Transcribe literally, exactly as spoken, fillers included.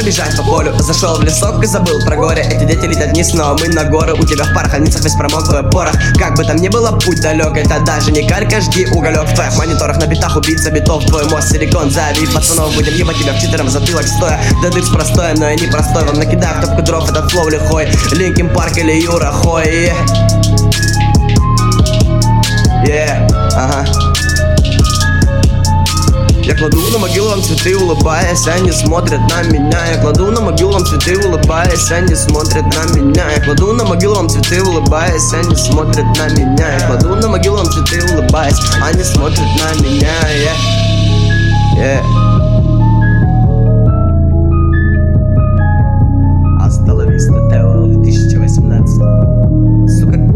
бежать по полю. Зашел в лесок и забыл про горе. Эти дети летят вниз, но мы на горы. У тебя в пороховницах весь промок, твой порох. Как бы там ни было, путь далек. Это даже не калька, жди уголек. В твоих мониторах на битах убийца битов. Твой мозг силикон, зови пацанов. Будем ебать тебя в читером затылок стоя. Да дыпс простой, но я не простой. Вам накидаю в топку дров, этот флоу лихой. Линкин Парк или Юра Хой. Yeah, ага. Я кладу на могилу вам цветы, улыбаясь, они смотрят на меня. Я кладу на могилу вам цветы, улыбаясь, они смотрят на меня. Я кладу на могилу вам цветы, улыбаясь, они смотрят на меня. Я кладу на могилу вам цветы, улыбаясь, они смотрят на меня. Yeah, yeah. Hasta la vista, Тео, две тысячи восемнадцать. Сука.